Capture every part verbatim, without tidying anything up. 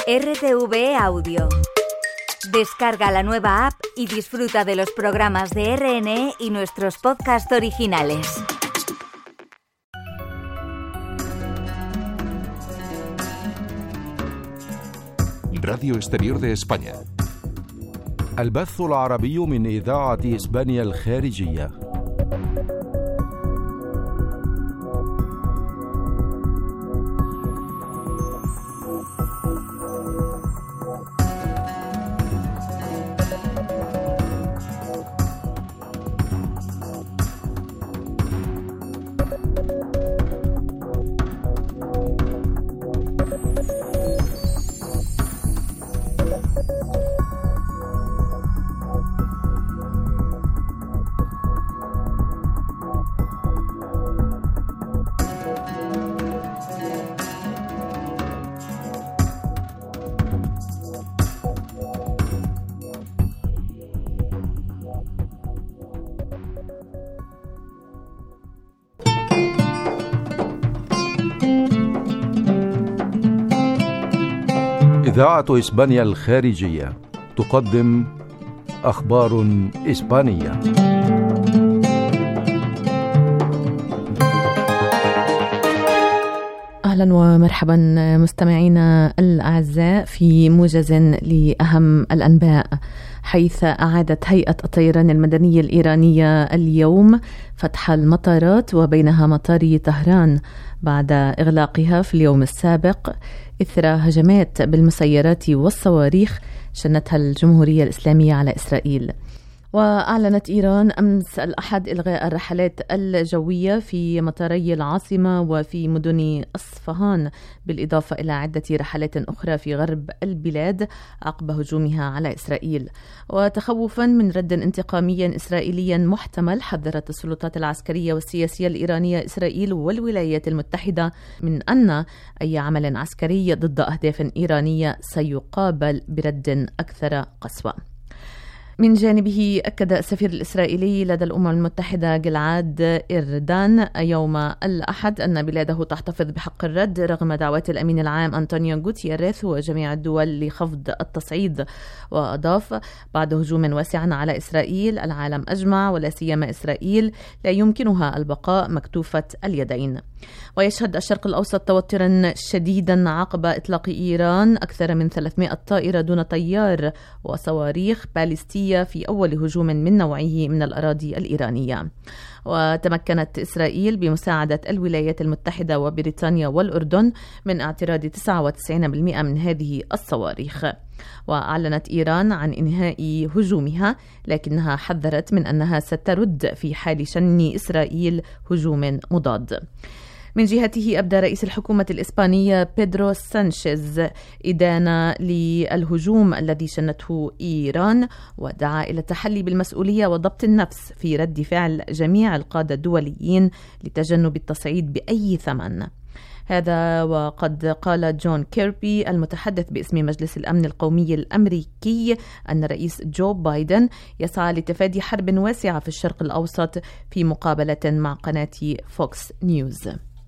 R T V E Audio. Descarga la nueva app y disfruta de los programas de R N E y nuestros podcasts originales. Radio Exterior de España. البث العربي من إذاعة إسبانيا الخارجية. إذاعة إسبانيا الخارجية تقدم أخبار إسبانية. أهلا ومرحبا مستمعينا الأعزاء في موجز لأهم الأنباء، حيث أعادت هيئة الطيران المدني الإيرانية اليوم فتح المطارات وبينها مطار طهران بعد إغلاقها في اليوم السابق إثر هجمات بالمسيرات والصواريخ شنتها الجمهورية الإسلامية على إسرائيل. وأعلنت إيران أمس الأحد إلغاء الرحلات الجوية في مطاري العاصمة وفي مدن أصفهان، بالإضافة إلى عدة رحلات أخرى في غرب البلاد عقب هجومها على إسرائيل. وتخوفا من رد انتقامي إسرائيلي محتمل، حذرت السلطات العسكرية والسياسية الإيرانية إسرائيل والولايات المتحدة من أن أي عمل عسكري ضد أهداف إيرانية سيقابل برد أكثر قسوة. من جانبه أكد السفير الإسرائيلي لدى الأمم المتحدة جلعاد إردان يوم الأحد أن بلاده تحتفظ بحق الرد رغم دعوات الأمين العام أنطونيو غوتيريز وجميع الدول لخفض التصعيد. وأضاف: بعد هجوم واسع على إسرائيل العالم أجمع ولا سيما إسرائيل لا يمكنها البقاء مكتوفة اليدين. ويشهد الشرق الأوسط توترا شديدا عقب إطلاق إيران أكثر من ثلاثمائة طائرة دون طيار وصواريخ باليستية في أول هجوم من نوعه من الأراضي الإيرانية. وتمكنت إسرائيل بمساعدة الولايات المتحدة وبريطانيا والأردن من اعتراض تسعة وتسعين بالمئة من هذه الصواريخ. وأعلنت إيران عن إنهاء هجومها، لكنها حذرت من أنها سترد في حال شن إسرائيل هجوم مضاد. من جهته أبدى رئيس الحكومة الإسبانية بيدرو سانشيز إدانة للهجوم الذي شنته إيران، ودعا إلى التحلي بالمسؤولية وضبط النفس في رد فعل جميع القادة الدوليين لتجنب التصعيد بأي ثمن. هذا وقد قال جون كيربي المتحدث باسم مجلس الأمن القومي الأمريكي أن الرئيس جو بايدن يسعى لتفادي حرب واسعة في الشرق الأوسط في مقابلة مع قناة فوكس نيوز.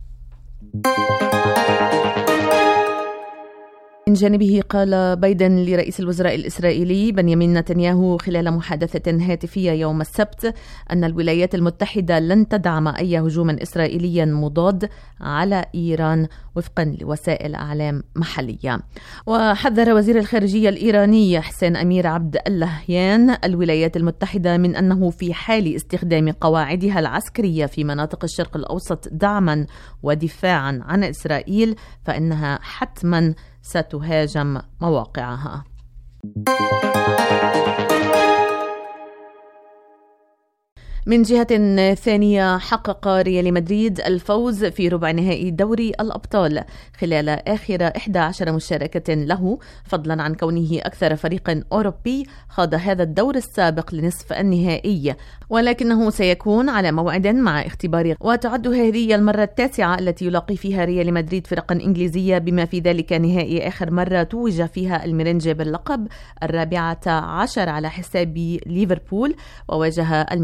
من جانبه قال بايدن لرئيس الوزراء الإسرائيلي بنيامين نتنياهو خلال محادثة هاتفية يوم السبت أن الولايات المتحدة لن تدعم أي هجوم إسرائيلي مضاد على إيران وفقا لوسائل أعلام محلية. وحذر وزير الخارجية الإيراني حسين أمير عبد اللهيان الولايات المتحدة من أنه في حال استخدام قواعدها العسكرية في مناطق الشرق الأوسط دعما ودفاعا عن إسرائيل فإنها حتما ستهاجم مواقعها. من جهة ثانية، حقق ريال مدريد الفوز في ربع نهائي دوري الأبطال خلال آخر إحدى عشرة مشاركة له، فضلا عن كونه أكثر فريق أوروبي خاض هذا الدور السابق لنصف النهائي، ولكنه سيكون على موعد مع اختبار. وتعد هذه المرة التاسعة التي يلاقي فيها ريال مدريد فرقا إنجليزية، بما في ذلك نهائي آخر مرة توج فيها الميرينج باللقب، الرابعة عشر على حساب ليفربول، وواجه الميرينج في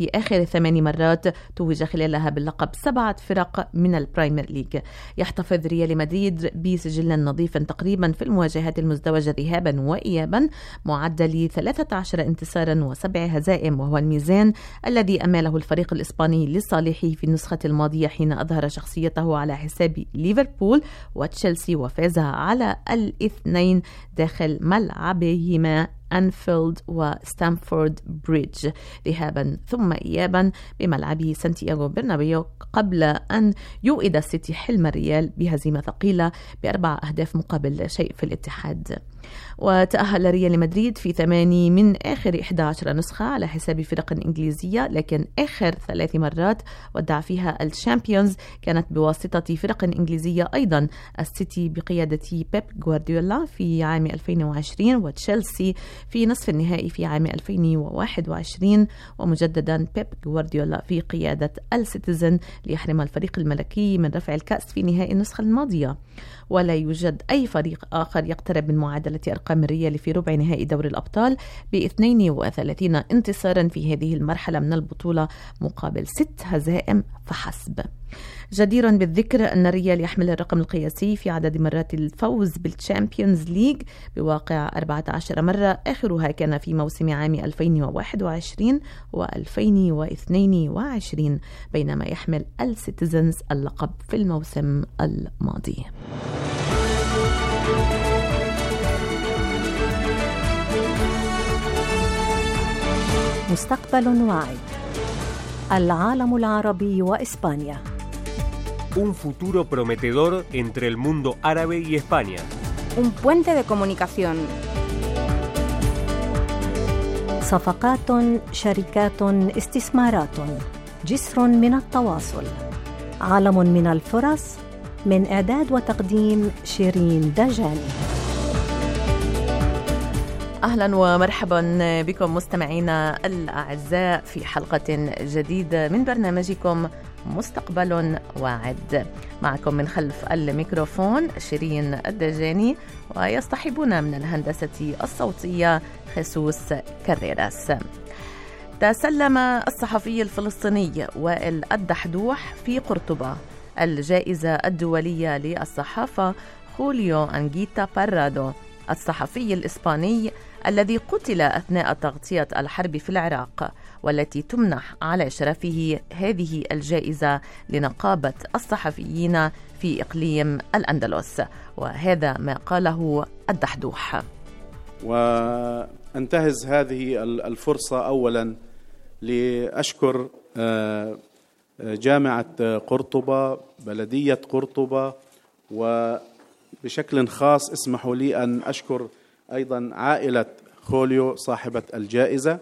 في آخر ثماني مرات توج خلالها باللقب سبعة فرق من البرايمير ليج. يحتفظ ريال مدريد بسجل نظيف تقريبا في المواجهات المزدوجة ذهابا وإيابا، معدل ثلاثة عشر انتصارا وسبع هزائم، وهو الميزان الذي أماله الفريق الإسباني لصالحه في النسخة الماضية حين أظهر شخصيته على حساب ليفربول وتشيلسي وفاز على الاثنين داخل ملعبهما أنفيلد وستامفورد بريدج ذهابا ثم إيابا بملعبه سانتياغو برنابيو، قبل أن يوئد السيتي حلم الريال بهزيمة ثقيلة بأربع أهداف مقابل شيء في الاتحاد. وتأهل ريال مدريد في ثماني من آخر إحدى عشرة نسخة على حساب فرق إنجليزية، لكن آخر ثلاث مرات ودع فيها الشامبيونز كانت بواسطة فرق إنجليزية أيضا، السيتي بقيادة بيب غوارديولا في عام ألفين وعشرين وتشيلسي في نصف النهائي في عام ألفين وواحد وعشرين، ومجددا بيب غوارديولا في قيادة السيتيزن ليحرم الفريق الملكي من رفع الكأس في نهائي النسخة الماضية. ولا يوجد أي فريق آخر يقترب من معادلة أرقام الريال في ربع نهائي دوري الأبطال ب اثنين وثلاثين انتصارا في هذه المرحلة من البطولة مقابل ست هزائم فحسب. جدير بالذكر أن الريال يحمل الرقم القياسي في عدد مرات الفوز بالتشامبيونز ليج بواقع أربعة عشر مرة، آخرها كان في موسم عام ألفين وواحد وعشرين وألفين واثنين وعشرين، بينما يحمل السيتيزنز اللقب في الموسم الماضي. مستقبل واعد. العالم العربي وإسبانيا. Un futuro prometedor entre el mundo árabe y España. Un puente de comunicación. صفقات، شركات، استثمارات، جسر من التواصل، عالم من الفرص. من إعداد وتقديم شيرين دجاني. أهلا ومرحبا بكم مستمعينا الأعزاء في حلقة جديدة من برنامجكم مستقبل واعد. معكم من خلف الميكروفون شيرين الدجاني، ويصطحبنا من الهندسة الصوتية خسوس كريراس. تسلم الصحفي الفلسطيني وائل الدحدوح في قرطبة الجائزة الدولية للصحافة خوليو أنجيتا بارادو، الصحفي الإسباني الذي قتل أثناء تغطية الحرب في العراق، والتي تمنح على شرفه هذه الجائزة لنقابة الصحفيين في إقليم الأندلس. وهذا ما قاله الدحدوح. وأنتهز هذه الفرصة أولا لأشكر جامعة قرطبة، بلدية قرطبة، وبشكل خاص اسمحوا لي أن أشكر أيضا عائلة خوليو صاحبة الجائزة،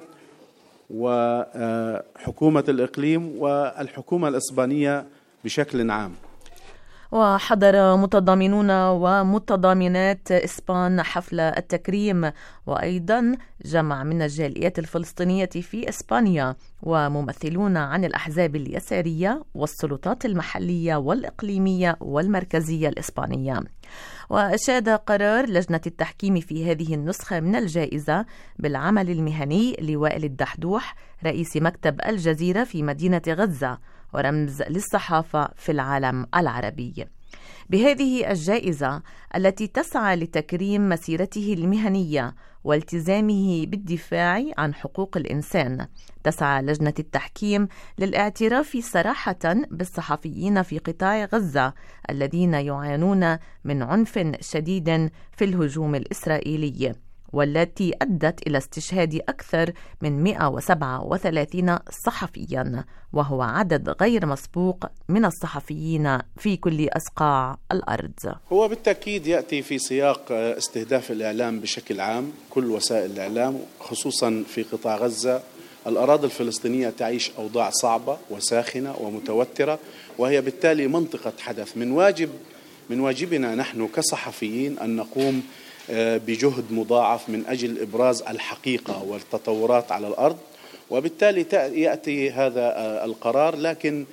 وحكومة الإقليم والحكومة الإسبانية بشكل عام. وحضر متضامنون ومتضامنات إسبان حفل التكريم، وأيضا جمع من الجاليات الفلسطينية في إسبانيا وممثلون عن الأحزاب اليسارية والسلطات المحلية والإقليمية والمركزية الإسبانية. وأشاد قرار لجنة التحكيم في هذه النسخة من الجائزة بالعمل المهني لوائل الدحدوح رئيس مكتب الجزيرة في مدينة غزة، ورمز للصحافة في العالم العربي. بهذه الجائزة التي تسعى لتكريم مسيرته المهنية والتزامه بالدفاع عن حقوق الإنسان، تسعى لجنة التحكيم للاعتراف صراحة بالصحفيين في قطاع غزة الذين يعانون من عنف شديد في الهجوم الإسرائيلي، والتي أدت إلى استشهاد أكثر من مئة وسبعة وثلاثين صحفيا، وهو عدد غير مسبوق من الصحفيين في كل أصقاع الأرض. هو بالتأكيد يأتي في سياق استهداف الإعلام بشكل عام، كل وسائل الإعلام خصوصا في قطاع غزة. الأراضي الفلسطينية تعيش أوضاع صعبة وساخنة ومتوترة، وهي بالتالي منطقة حدث. من واجب من واجبنا نحن كصحفيين أن نقوم بجهد مضاعف من أجل إبراز الحقيقة والتطورات على الأرض، وبالتالي يأتي هذا القرار. لكن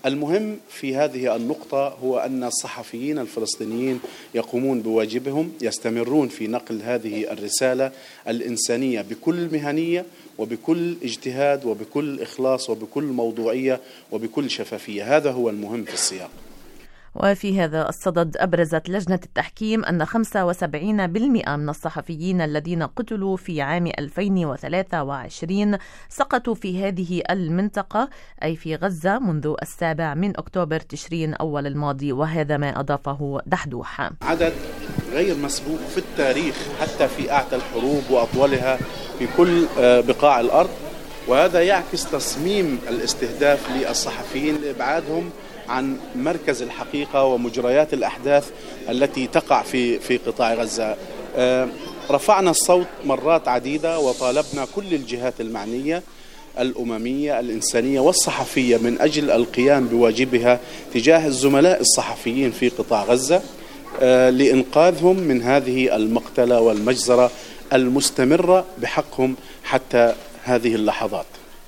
المهم في هذه النقطة هو أن الصحفيين الفلسطينيين يقومون بواجبهم، يستمرون في نقل هذه الرسالة الإنسانية بكل مهنية وبكل اجتهاد وبكل إخلاص وبكل موضوعية وبكل شفافية. هذا هو المهم في السياق. وفي هذا الصدد أبرزت لجنة التحكيم أن خمسة وسبعين بالمئة من الصحفيين الذين قتلوا في عام ألفين وثلاثة وعشرين سقطوا في هذه المنطقة، أي في غزة، منذ السابع من أكتوبر تشرين أول الماضي، وهذا ما أضافه دحدوح. عدد غير مسبوق في التاريخ حتى في أعتى الحروب وأطولها في كل بقاع الأرض، وهذا يعكس تصميم الاستهداف للصحفيين لإبعادهم عن مركز الحقيقة ومجريات الأحداث التي تقع في في قطاع غزة. رفعنا الصوت مرات عديدة وطالبنا كل الجهات المعنية الأممية الإنسانية والصحفية من أجل القيام بواجبها تجاه الزملاء الصحفيين في قطاع غزة لإنقاذهم من هذه المقتلة والمجزرة المستمرة بحقهم حتى هذه اللحظات.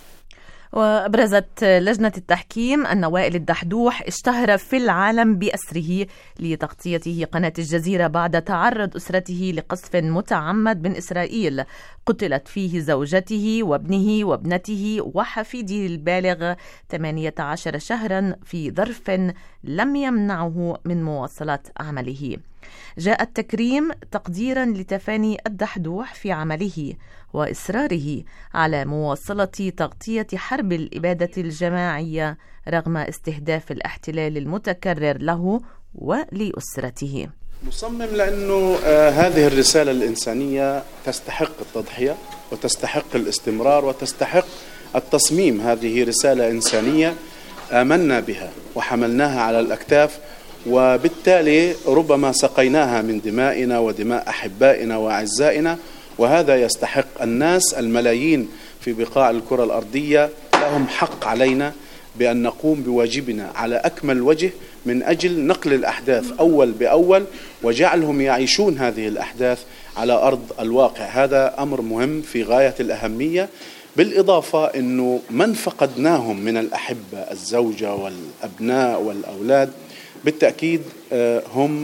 وأبرزت لجنة التحكيم أن وائل الدحدوح اشتهر في العالم بأسره لتغطيته قناة الجزيرة بعد تعرض أسرته لقصف متعمد من إسرائيل قتلت فيه زوجته وابنه وابنته وحفيده البالغ ثمانية عشر شهرا في ظرف لم يمنعه من مواصلة عمله. جاء التكريم تقديرا لتفاني الدحدوح في عمله وإصراره على مواصلة تغطية حرب الإبادة الجماعية رغم استهداف الاحتلال المتكرر له ولأسرته. مصمم لأنه آه هذه الرسالة الإنسانية تستحق التضحية وتستحق الاستمرار وتستحق التصميم. هذه رسالة إنسانية آمنا بها وحملناها على الأكتاف، وبالتالي ربما سقيناها من دمائنا ودماء أحبائنا وأعزائنا، وهذا يستحق الناس الملايين في بقاع الكرة الأرضية. لهم حق علينا بأن نقوم بواجبنا على أكمل وجه من أجل نقل الأحداث أول بأول وجعلهم يعيشون هذه الأحداث على أرض الواقع. هذا أمر مهم في غاية الأهمية، بالإضافة أنه من فقدناهم من الأحبة الزوجة والأبناء والأولاد بالتأكيد هم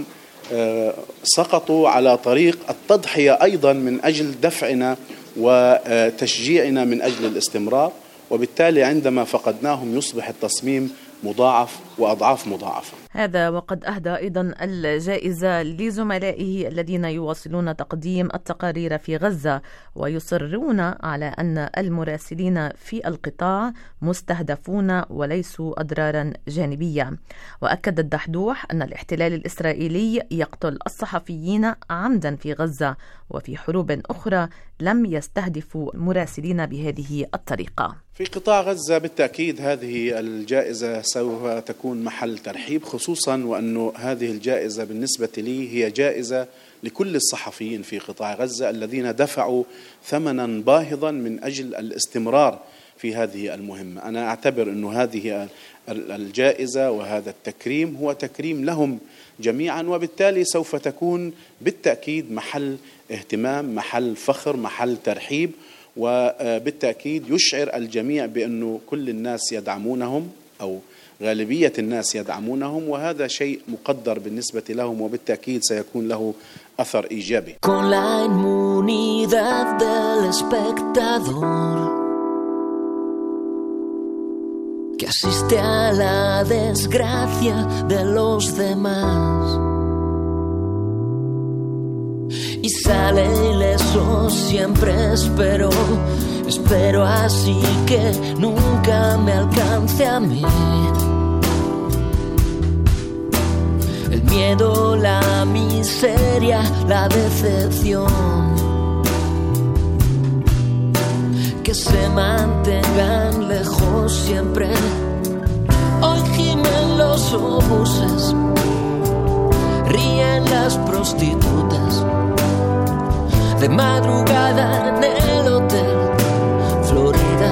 سقطوا على طريق التضحية أيضا من أجل دفعنا وتشجيعنا من أجل الاستمرار، وبالتالي عندما فقدناهم يصبح التصميم مضاعف وأضعاف مضاعفة. هذا وقد أهدى أيضا الجائزة لزملائه الذين يواصلون تقديم التقارير في غزة ويصرون على أن المراسلين في القطاع مستهدفون وليسوا أضرارا جانبية. وأكد الدحدوح أن الاحتلال الإسرائيلي يقتل الصحفيين عمدا في غزة، وفي حروب أخرى لم يستهدفوا مراسلين بهذه الطريقة. في قطاع غزة بالتأكيد هذه الجائزة سوف تكون محل ترحيب، خصوصا وأن هذه الجائزة بالنسبة لي هي جائزة لكل الصحفيين في قطاع غزة الذين دفعوا ثمنا باهظا من أجل الاستمرار في هذه المهمة. أنا أعتبر أن هذه الجائزة وهذا التكريم هو تكريم لهم جميعا، وبالتالي سوف تكون بالتأكيد محل اهتمام، محل فخر، محل ترحيب، وبالتأكيد يشعر الجميع بأنه كل الناس يدعمونهم أو غالبية الناس يدعمونهم، وهذا شيء مقدر بالنسبة لهم وبالتأكيد سيكون له أثر إيجابي. Con la inmunidad del espectador que asiste a la desgracia de los demás y sale ileso siempre espero, espero así que nunca me alcance a mí el miedo, la miseria, la decepción, que se mantengan lejos siempre. Hoy gimen los obuses, ríen las prostitutas, de madrugada en el hotel Florida.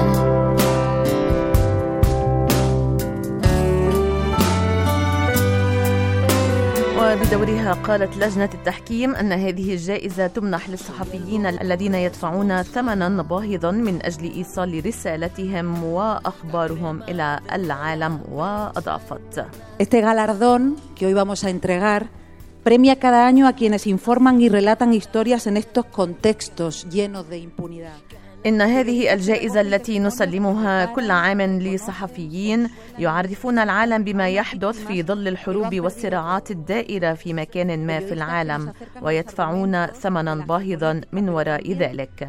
وبدورها قالت لجنة التحكيم أن هذه الجائزة تمنح للصحفيين الذين يدفعون ثمنا باهظا من أجل إيصال رسالتهم وأخبارهم إلى العالم. وأضافت: Este galardón que hoy vamos a entregar premia cada año a quienes informan y relatan historias en estos contextos llenos de impunidad. إن هذه الجائزة التي نسلمها كل عام لصحفيين يعرفون العالم بما يحدث في ظل الحروب والصراعات الدائرة في مكان ما في العالم ويدفعون ثمنا باهظا من وراء ذلك.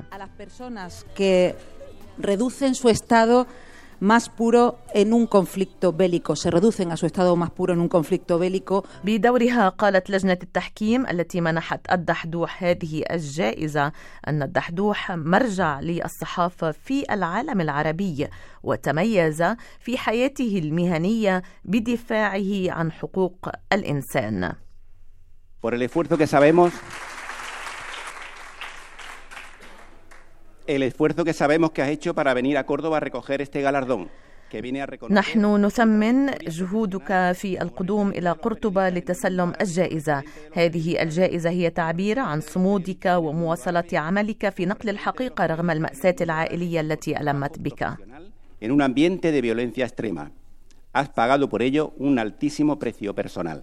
más puro en un conflicto bélico, se reducen a su estado más puro en un conflicto bélico. بدورها قالت لجنة التحكيم التي منحت الدحدوح هذه الجائزة أن الدحدوح مرجع للصحافة في العالم العربي وتميز في حياته المهنية بدفاعه عن حقوق الإنسان. Por el esfuerzo que sabemos el esfuerzo que sabemos que has hecho para venir a Córdoba a recoger este galardón. نحن نثمن جهودك في القدوم إلى قرطبة لتسلم الجائزة. هذه الجائزة هي تعبير عن صمودك ومواصلة عملك في نقل الحقيقة رغم المأساة العائلية التي ألمت بك. En un ambiente de violencia extrema. Has pagado por ello un altísimo precio personal.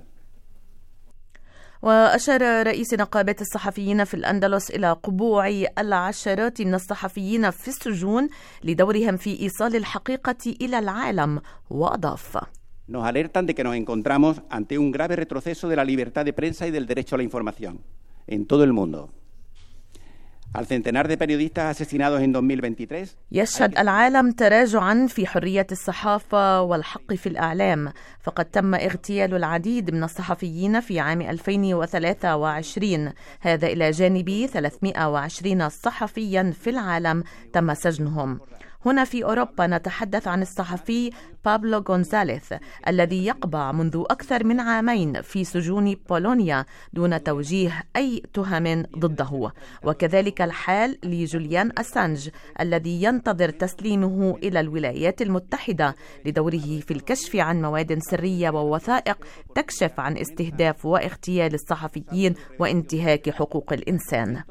وأشار رئيس نقابة الصحفيين في الأندلس إلى قبوع العشرات من الصحفيين في السجون لدورهم في إيصال الحقيقة إلى العالم. وأضاف: Nos alertan de que nos encontramos ante un grave retroceso de la libertad de prensa y del derecho a la información en todo el mundo. Al centenar de periodistas asesinados en dos mil veintitrés. يشهد العالم تراجعا في حرية الصحافة والحق في الإعلام، فقد تم اغتيال العديد من الصحفيين في عام ألفين وثلاثة وعشرين، هذا إلى جانب ثلاثمائة وعشرين صحفيا في العالم تم سجنهم. هنا في أوروبا نتحدث عن الصحفي بابلو غونزاليث الذي يقبع منذ أكثر من عامين في سجون بولونيا دون توجيه أي تهم ضده، وكذلك الحال لجوليان أسانج الذي ينتظر تسليمه إلى الولايات المتحدة لدوره في الكشف عن مواد سرية ووثائق تكشف عن استهداف واغتيال الصحفيين وانتهاك حقوق الإنسان.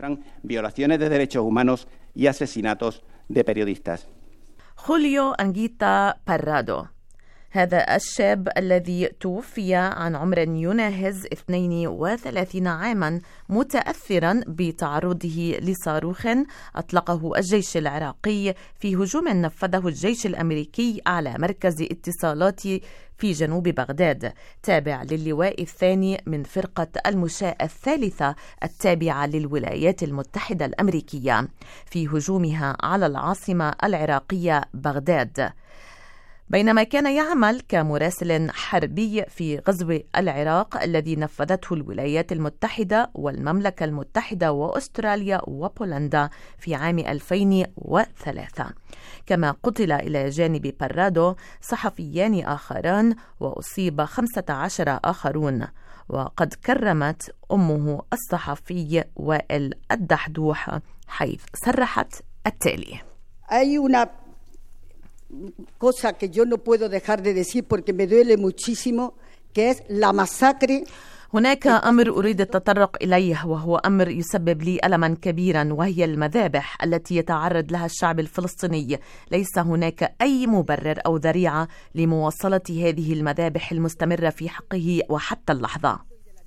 de periodistas. خوليو أنجيتا بارادو، هذا الشاب الذي توفي عن عمر يناهز اثنين وثلاثين عاما متأثرا بتعرضه لصاروخ أطلقه الجيش العراقي في هجوم نفذه الجيش الأمريكي على مركز اتصالات في جنوب بغداد تابع للواء الثاني من فرقة المشاة الثالثة التابعة للولايات المتحدة الأمريكية في هجومها على العاصمة العراقية بغداد، بينما كان يعمل كمراسل حربي في غزو العراق الذي نفذته الولايات المتحدة والمملكة المتحدة وأستراليا وبولندا في عام ألفين وثلاثة. كما قتل إلى جانب بارادو صحفيان آخران وأصيب خمسة عشر آخرون. وقد كرمت أمه الصحفي وائل الدحدوح حيث صرحت التالي: cosa que yo no puedo dejar de decir porque me duele muchísimo, que es la masacre. هناك أمر أريد التطرق إليه وهو أمر يسبب لي ألما كبيرا، وهي المذابح التي يتعرض لها الشعب الفلسطيني. ليس هناك أي مبرر أو ذريعة لمواصلة هذه المذابح المستمرة في حقه وحتى اللحظة.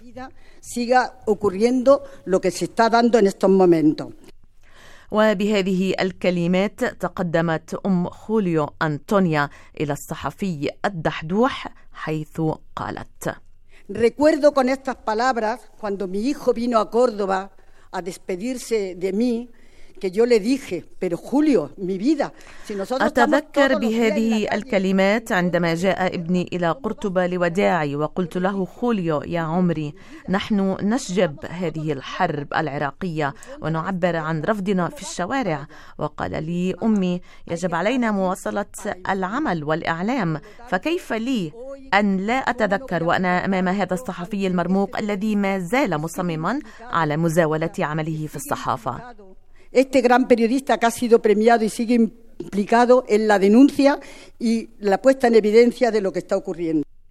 وبهذه الكلمات تقدمت أم خوليو أنطونيا إلى الصحفي الدحدوح حيث قالت: Recuerdo con estas palabras cuando mi hijo vino a Córdoba a despedirse de mí que yo le dije, pero Julio, mi vida, si nosotros أتذكر بهذه الكلمات عندما جاء ابني إلى قرطبة لوداعي وقلت له: خوليو يا عمري، نحن نشجب هذه الحرب العراقية ونعبر عن رفضنا في الشوارع. وقال لي أمي: يجب علينا مواصلة العمل والإعلام، فكيف لي أن لا أتذكر وأنا أمام هذا الصحفي المرموق الذي ما زال مصمما على مزاولة عمله في الصحافة. Este gran periodista que ha sido premiado y sigue implicado en la denuncia y la puesta en evidencia de lo que está ocurriendo.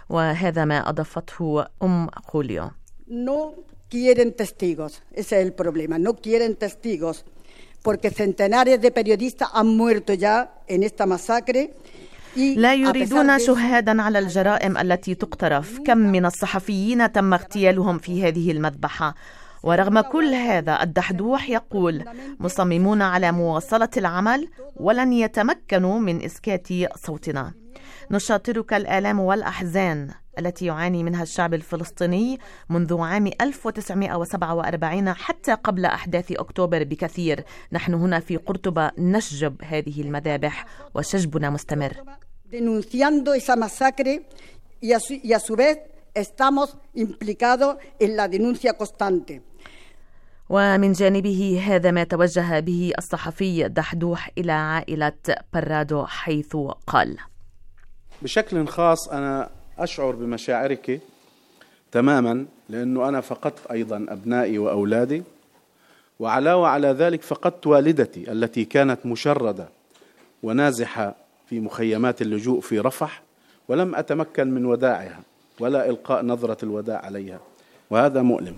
وهذا ما أضافته أم خوليو. No quieren testigos, ese es el problema, no quieren testigos, porque centenares de periodistas han muerto ya en esta masacre. لا يريدون شهادا على الجرائم التي تقترف. كم من الصحفيين تم اغتيالهم في هذه المذبحة. ورغم كل هذا الدحدوح يقول مصممون على مواصلة العمل ولن يتمكنوا من إسكات صوتنا. نشاطرك الآلام والأحزان التي يعاني منها الشعب الفلسطيني منذ عام ألف وتسعمائة وسبعة وأربعين حتى قبل أحداث أكتوبر بكثير. نحن هنا في قرطبة نشجب هذه المذابح وشجبنا مستمر. Denunciando esa masacre y a su, y a su vez estamos implicados en la denuncia constante. ومن جانبه هذا ما توجه به الصحفي دحدوح إلى عائلة برادو حيث قال: بشكل خاص أنا أشعر بمشاعرك تماما، لأنه أنا فقدت أيضا أبنائي وأولادي، وعلاوة على ذلك فقدت والدتي التي كانت مشردة ونازحة في مخيمات اللجوء في رفح، ولم أتمكن من وداعها ولا إلقاء نظرة الوداع عليها، وهذا مؤلم.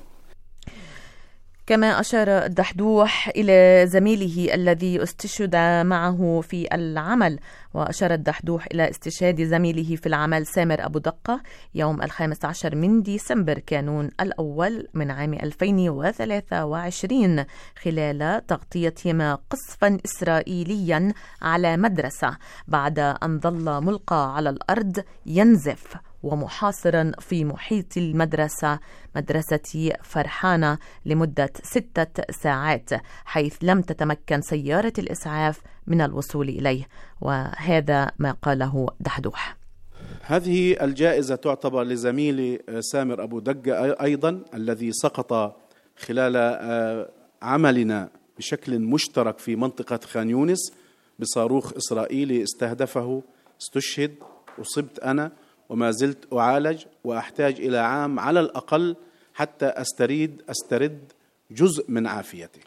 كما أشار الدحدوح إلى زميله الذي استشهد معه في العمل. وأشار الدحدوح إلى استشهاد زميله في العمل سامر أبو دقة يوم الخامس عشر من ديسمبر كانون الأول من عام ألفين وثلاثة وعشرين خلال تغطيتهما قصفا إسرائيليا على مدرسة بعد أن ظل ملقى على الأرض ينزف ومحاصرا في محيط المدرسة مدرسة فرحانة لمدة ستة ساعات، حيث لم تتمكن سيارة الإسعاف من الوصول إليه. وهذا ما قاله دحدوح. هذه الجائزة تعتبر لزميلي سامر أبو دقة أيضا الذي سقط خلال عملنا بشكل مشترك في منطقة خان يونس بصاروخ إسرائيلي استهدفه، استشهد، أصبت أنا وما زلت أعالج وأحتاج إلى عام على الأقل حتى أستريد أسترد جزء من عافيتي.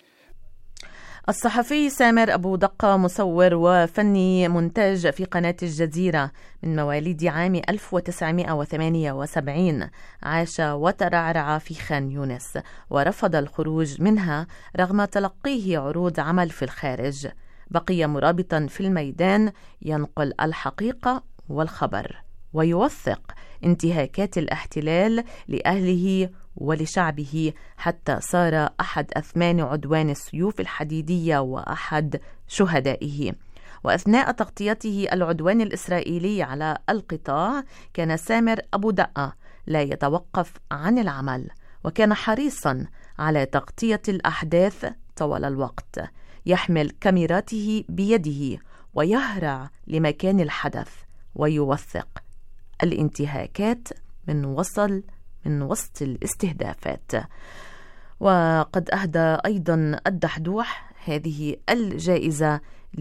الصحفي سامر أبو دقة مصور وفني مونتاج في قناة الجزيرة من مواليد عام ألف وتسعمائة وثمانية وسبعين، عاش وترعرع في خان يونس ورفض الخروج منها رغم تلقيه عروض عمل في الخارج. بقي مرابطا في الميدان ينقل الحقيقة والخبر ويوثق انتهاكات الاحتلال لأهله ولشعبه حتى صار أحد أثمان عدوان السيوف الحديدية وأحد شهدائه. وأثناء تغطيته العدوان الإسرائيلي على القطاع كان سامر أبو دقة لا يتوقف عن العمل، وكان حريصا على تغطية الأحداث طوال الوقت، يحمل كاميراته بيده ويهرع لمكان الحدث ويوثق الانتهاكات من وصل من وسط الاستهدافات. وقد أهدى أيضا الدحدوح هذه الجائزة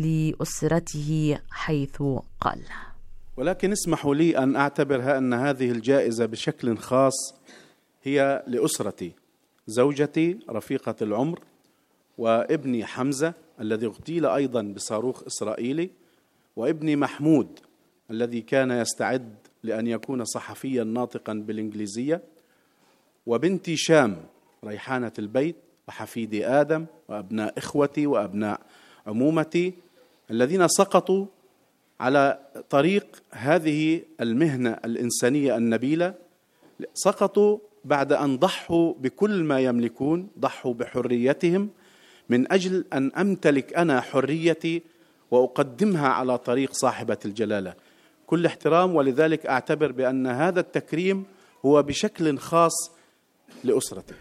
لأسرته حيث قال: ولكن اسمحوا لي أن أعتبرها أن هذه الجائزة بشكل خاص هي لأسرتي، زوجتي رفيقة العمر وابني حمزة الذي اغتيل أيضا بصاروخ إسرائيلي، وابني محمود الذي كان يستعد لأن يكون صحفيا ناطقا بالإنجليزية، وبنتي شام ريحانة البيت، وحفيدي آدم، وأبناء إخوتي وأبناء عمومتي الذين سقطوا على طريق هذه المهنة الإنسانية النبيلة. سقطوا بعد أن ضحوا بكل ما يملكون، ضحوا بحريتهم من أجل أن أمتلك أنا حريتي وأقدمها على طريق صاحبة الجلالة. كل احترام، ولذلك أعتبر بأن هذا التكريم هو بشكل خاص لأسرته.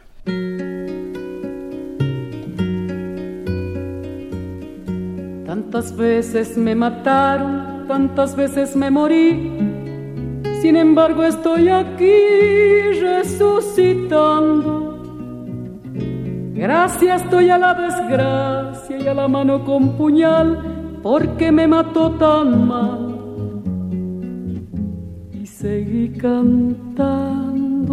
Tantas veces me mataron, tantas veces me morí, sin embargo estoy aquí resucitando. Gracias doy a la desgracia y a la mano con puñal, porque me mató tan mal. Y seguí cantando,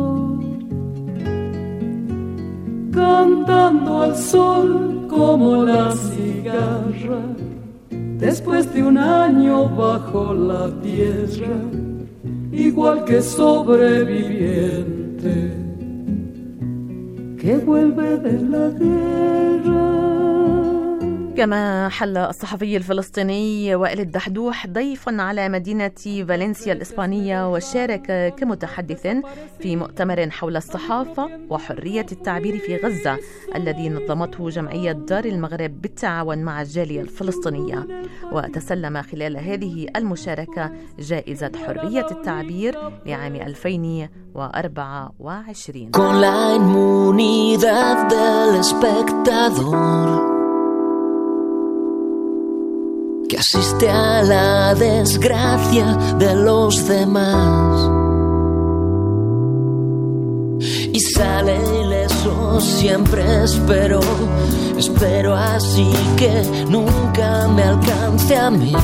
cantando al sol como la cigarra, después de un año bajo la tierra, y igual que sobreviviente que vuelve de la guerra. كما حل الصحفي الفلسطيني وائل الدحدوح ضيفا على مدينة فالنسيا الإسبانية، وشارك كمتحدث في مؤتمر حول الصحافة وحرية التعبير في غزة الذي نظمته جمعية دار المغرب بالتعاون مع الجالية الفلسطينية، وتسلم خلال هذه المشاركة جائزة حرية التعبير لعام ألفين وأربعة وعشرين. Con la inmunidad del espectador que asiste a la desgracia de los demás y sale ileso, siempre espero, espero así que nunca me alcance a mí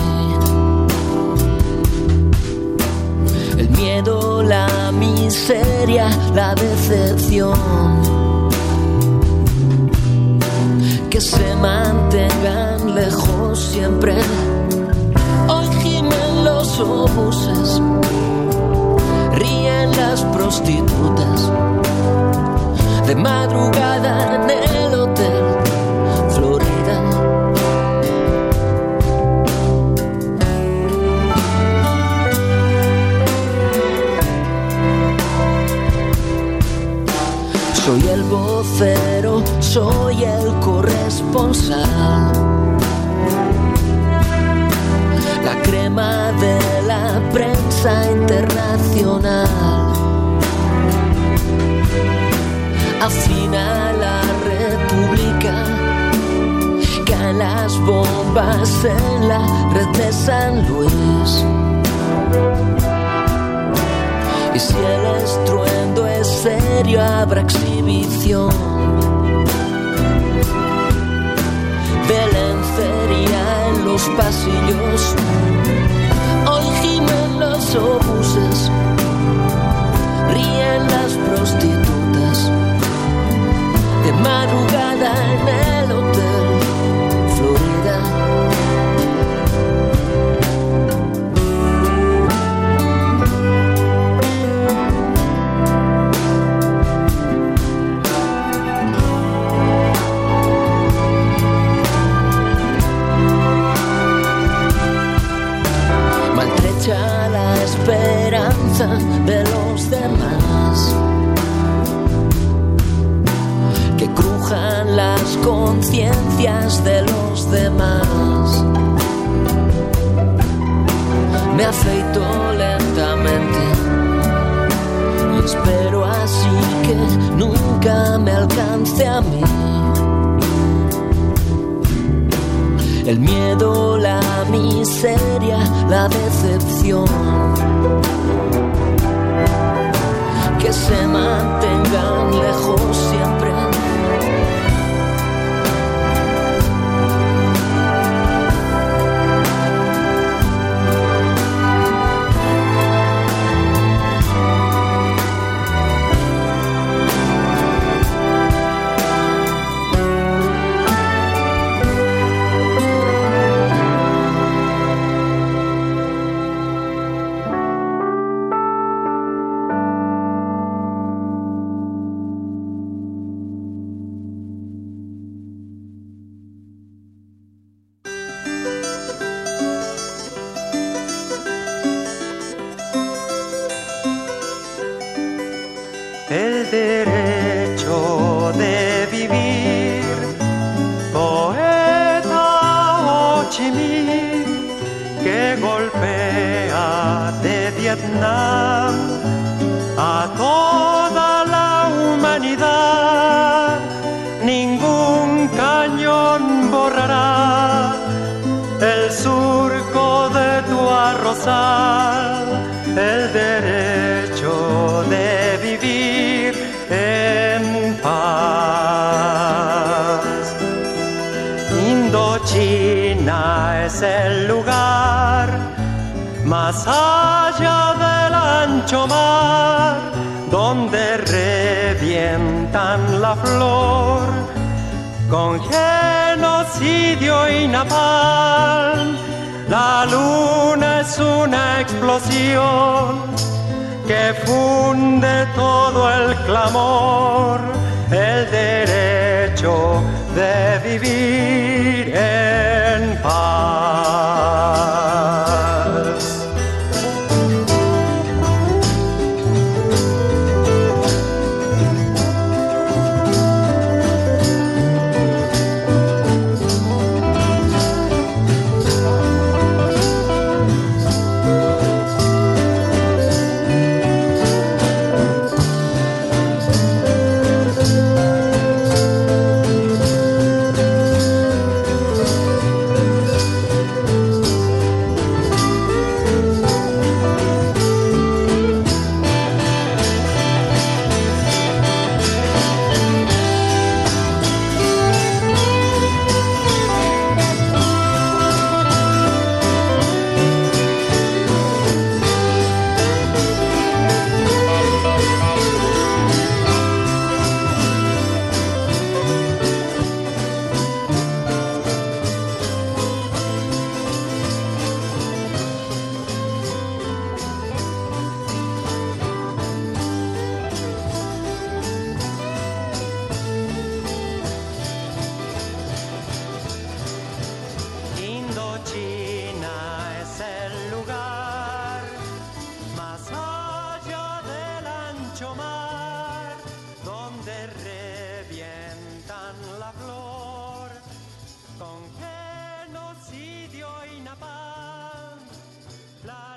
el miedo, la miseria, la decepción. Que se mantengan lejos siempre. Hoy gimen los obuses, ríen las prostitutas. De madrugada en el hotel Florida. Soy el vocero, soy el corresponsal, la crema de la prensa internacional. Afín a la república, caen las bombas en la red de San Luis. Y si el estruendo es serio, habrá exhibición de lencería en los pasillos. Hoy gimen los obuses, ríen las prostitutas. De madrugada en el hotel Florida. La esperanza de los demás, que crujan las conciencias de los demás. Me afeito lentamente y espero así que nunca me alcance a mí el miedo, la miseria, la decepción. Que se mantengan lejos siempre. El derecho de vivir, poeta Ho Chi Minh, que golpea de Vietnam a toda la humanidad. Ningún cañón borrará el surco de tu arrozal. El derecho de vivir en paz. Indochina es el lugar más allá del ancho mar, donde revientan la flor con genocidio y napalm. La luna es una explosión que funde todo el clamor, el derecho de vivir.